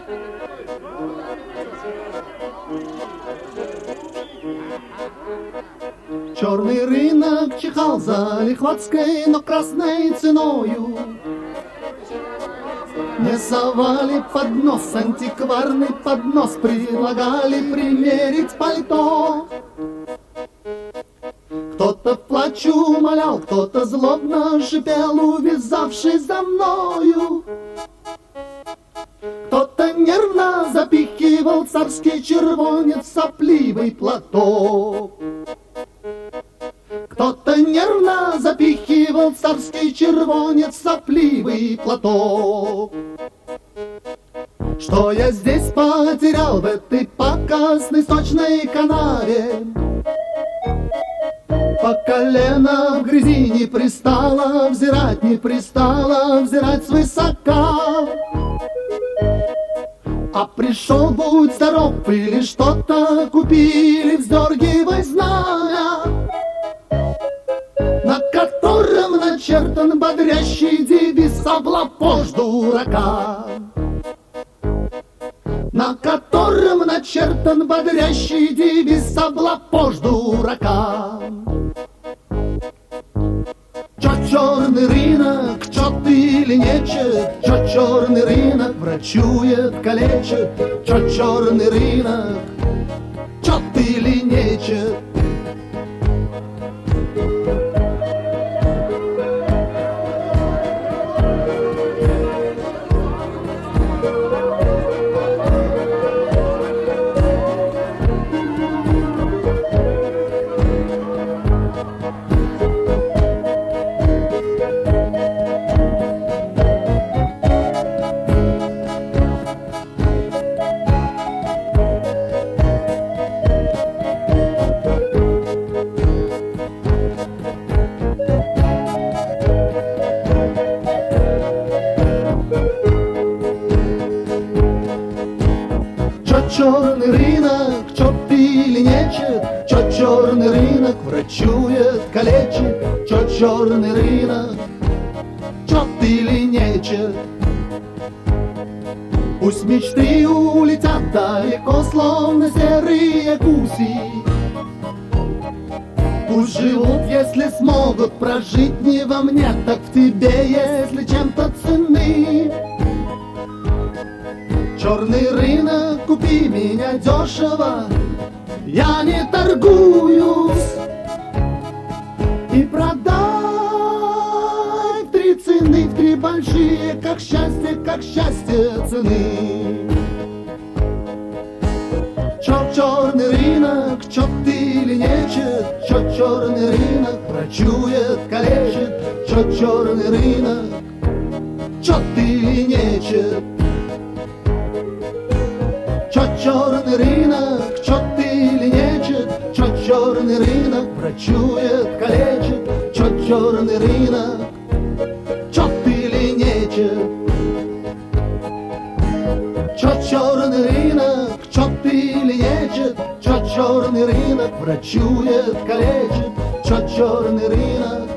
Черный рынок чихал за лихватской, но красной ценою. Не совали под нос, антикварный поднос, предлагали примерить пальто. Кто-то в плачу умолял, кто-то злобно шипел, увязавшись за мною. Кто-то нервно запихивал царский червонец в сопливый платок. Кто-то нервно запихивал царский червонец в сопливый платок. Что я здесь потерял в этой покосной сочной канаве? По колено в грязи не пристало взирать, не пристало взирать свысока. А пришел, будь здоров, или что-то купили, вздергивай знамя, на котором начертан бодрящий девиз «Облапошь дурака», на котором начертан бодрящий девиз «Облапошь дурака». Чё черный рынок, чё ты или нечет, чё черный рынок врачует, калечит, чё черный рынок, чё ты или нечет. Черный рынок, чё пили нечет, чё черный рынок врачует, калечит, чё черный рынок, чё пили нечет. Пусть мечты улетят далеко, словно серые гуси. Пусть живут, если смогут прожить, не во мне, так в тебе, если чем-то ценны. Черный рынок, купи меня дешево, я не торгуюсь, и продай в 3 цены, в 3 большие, как счастье цены. Чё черный рынок, чё ты или нечет, чё черный рынок врачует, калечит, чё черный рынок, чё ты или нечет. Чё черный рынок, чё ты или нечет, чё черный рынок врачует, калечит, чё черный рынок, чё ты или нечет. Чё черный рынок, чё ты или нечет, чё черный рынок врачует, калечит, чё черный рынок,